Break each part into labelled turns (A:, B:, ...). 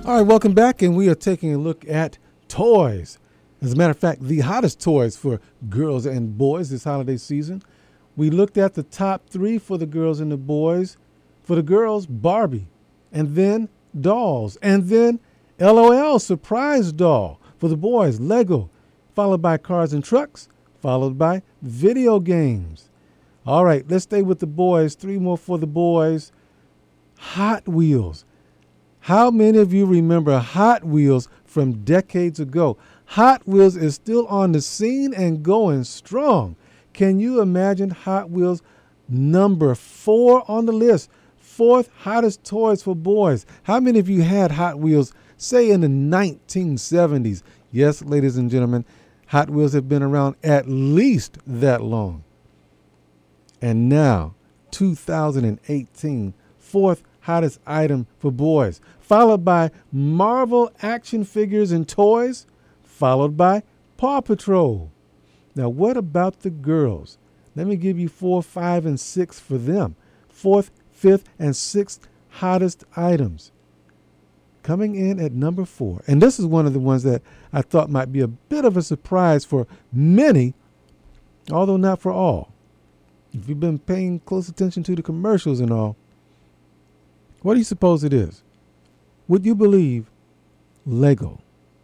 A: All right, welcome back, and we are taking a look at toys. As a matter of fact, the hottest toys for girls and boys this holiday season. We looked at the top three for the girls and the boys. For the girls, Barbie, and then dolls, and then LOL, surprise doll. For the boys, Lego, followed by cars and trucks, followed by video games. All right, let's stay with the boys. Three more for the boys. Hot Wheels. How many of you remember Hot Wheels from decades ago? Hot Wheels is still on the scene and going strong. Can you imagine Hot Wheels number 4 on the list? Fourth hottest toys for boys. How many of you had Hot Wheels, say, in the 1970s? Yes, ladies and gentlemen, Hot Wheels have been around at least that long. And now, 2018, fourth hottest item for boys, followed by Marvel action figures and toys, followed by Paw Patrol. Now, what about the girls? Let me give you 4, 5, and 6 for them. Fourth, fifth, and sixth hottest items. Coming in at number 4, and this is one of the ones that I thought might be a bit of a surprise for many, although not for all. If you've been paying close attention to the commercials and all, what do you suppose it is? Would you believe Lego?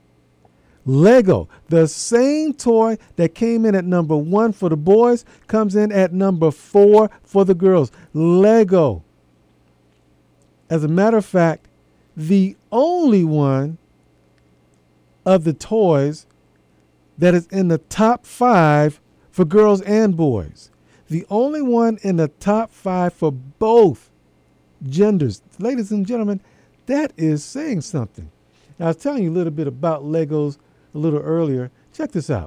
A: Lego, the same toy that came in at number 1 for the boys, comes in at number 4 for the girls. Lego. As a matter of fact, the only one of the toys that is in the top 5 for girls and boys. The only one in the top 5 for both genders. Ladies and gentlemen, that is saying something. Now, I was telling you a little bit about Legos a little earlier. Check this out.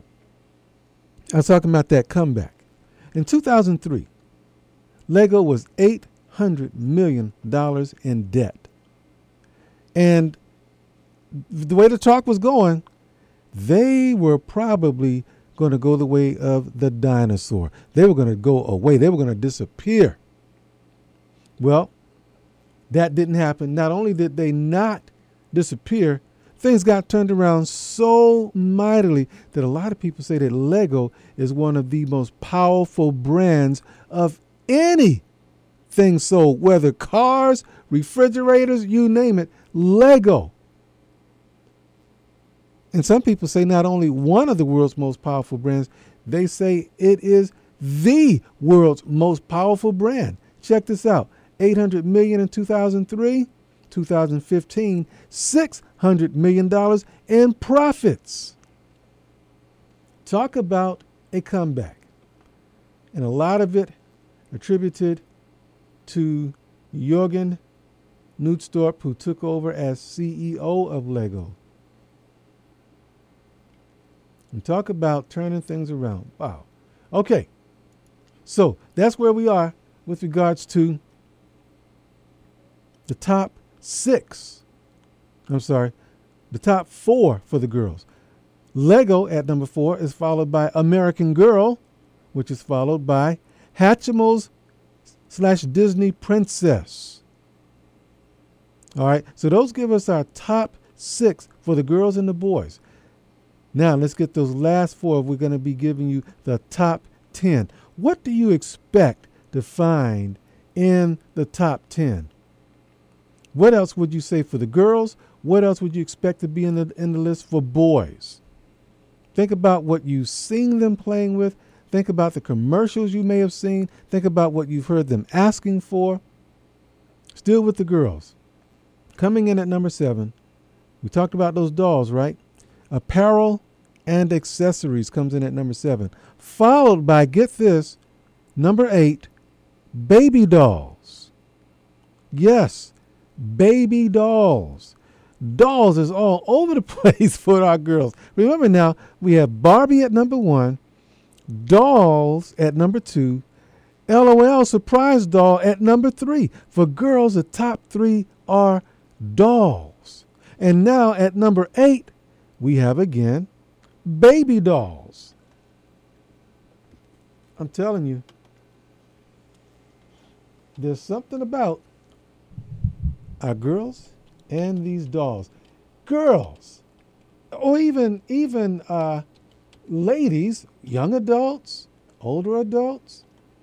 A: I was talking about that comeback. In 2003, Lego was $800 million in debt. And the way the talk was going, they were probably going to go the way of the dinosaur. They were going to go away. They were going to disappear. Well, that didn't happen. Not only did they not disappear, things got turned around so mightily that a lot of people say that Lego is one of the most powerful brands of anything sold, whether cars, refrigerators, you name it, Lego. And some people say not only one of the world's most powerful brands, they say it is the world's most powerful brand. Check this out. $800 million in 2003, 2015, $600 million in profits. Talk about a comeback. And a lot of it attributed to Jürgen Knudstorp, who took over as CEO of Lego. And talk about turning things around. Wow. Okay. So that's where we are with regards to the top 4 for the girls. Lego at number 4 is followed by American Girl, which is followed by Hatchimals / Disney Princess. All right, so those give us our top 6 for the girls and the boys. Now let's get those last 4. We're going to be giving you the top 10. What do you expect to find in the top 10? What else would you say for the girls? What else would you expect to be in the list for boys? Think about what you've seen them playing with. Think about the commercials you may have seen. Think about what you've heard them asking for. Still with the girls. Coming in at number 7, we talked about those dolls, right? Apparel and accessories comes in at number 7. Followed by, get this, number 8, baby dolls. Yes, baby dolls. Dolls is all over the place for our girls. Remember now, we have Barbie at number 1, dolls at number 2, LOL surprise doll at number 3. For girls, the top 3 are dolls. And now at number 8, we have again baby dolls. I'm telling you, there's something about our girls and these dolls. girls, or even ladies, young adults, older adults,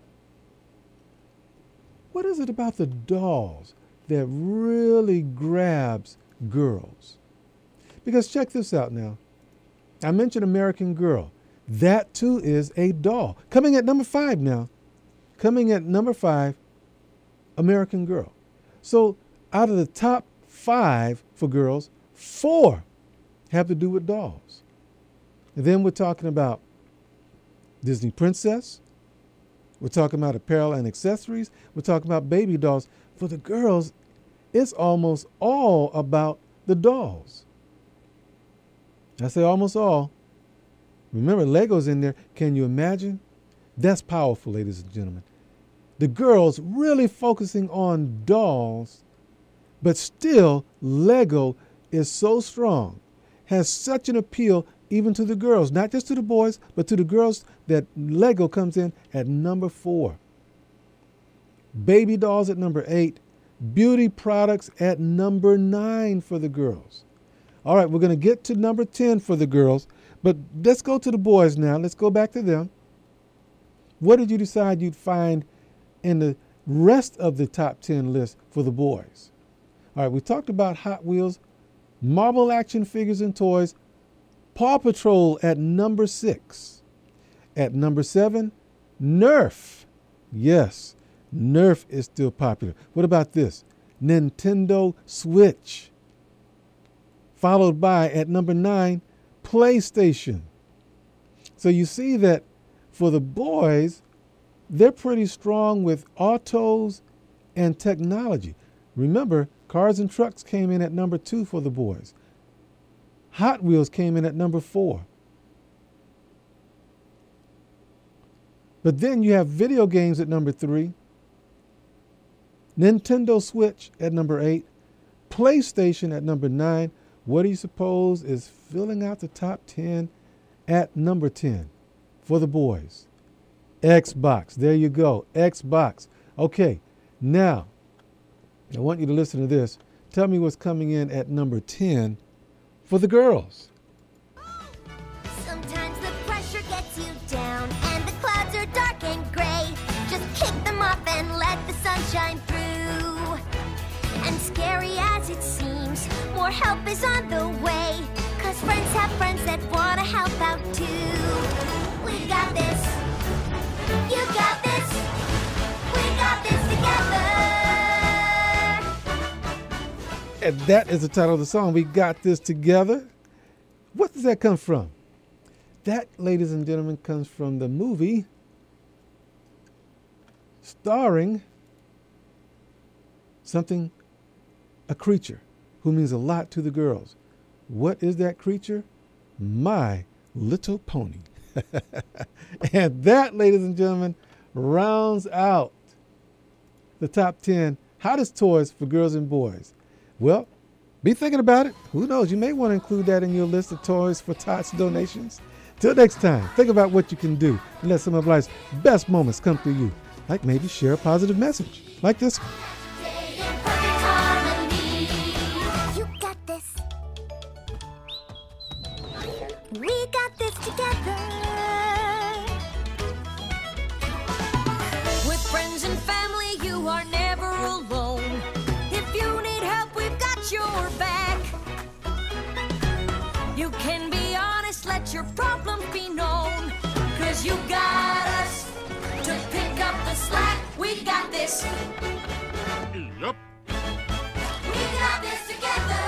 A: what is it about the dolls that really grabs girls? Because check this out now. I mentioned American Girl. That too is a doll. Coming at number 5 now. Coming at number 5, American Girl. So out of the top 5 for girls, 4 have to do with dolls. And then we're talking about Disney Princess. We're talking about apparel and accessories. We're talking about baby dolls. For the girls, it's almost all about the dolls. I say almost all. Remember, Lego's in there. Can you imagine? That's powerful, ladies and gentlemen. The girls really focusing on dolls, but still Lego is so strong, has such an appeal even to the girls, not just to the boys, but to the girls, that Lego comes in at number 4. Baby dolls at number 8. Beauty products at number 9 for the girls. All right, we're going to get to number 10 for the girls, but let's go to the boys now. Let's go back to them. What did you decide you'd find in the rest of the top 10 list for the boys? All right, we talked about Hot Wheels, marble action figures and toys, Paw Patrol at number 6. At number 7, Nerf. Yes, Nerf is still popular. What about this? Nintendo Switch. Followed by, at number 9, PlayStation. So you see that for the boys, they're pretty strong with autos and technology. Remember, cars and trucks came in at number 2 for the boys. Hot Wheels came in at number 4. But then you have video games at number 3. Nintendo Switch at number 8. PlayStation at number 9. What do you suppose is filling out the top 10 at number 10 for the boys? Xbox. There you go. Xbox. Okay, now, I want you to listen to this. Tell me what's coming in at number 10 for the girls.
B: Sometimes the pressure gets you down and the clouds are dark and gray. Just kick them off and let the sun shine through. And scary as it seems, more help is on the way. 'Cause friends have friends that want to help out too. We got this. You got this. We got this together.
A: And that is the title of the song. We got this together. What does that come from? That, ladies and gentlemen, comes from the movie starring a creature who means a lot to the girls. What is that creature? My Little Pony. And that, ladies and gentlemen, rounds out the top 10 hottest toys for girls and boys. Well, be thinking about it. Who knows? You may want to include that in your list of toys for Tots donations. Till next time, think about what you can do to let some of life's best moments come to you. Like maybe share a positive message, like this one.
B: Stay in perfect harmony. You got this. We got this together. With friends and family, you are never alone. If you need help, we've got your back. You can be honest, let your problems be known. 'Cause you got us to pick up the slack. We got this.
C: Yup.
B: We got this together.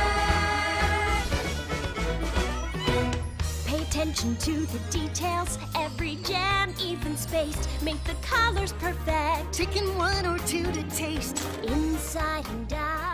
B: Pay attention to the details. Every jam even spaced. Make the colors perfect.
D: Picking one or two to taste.
B: Inside and out.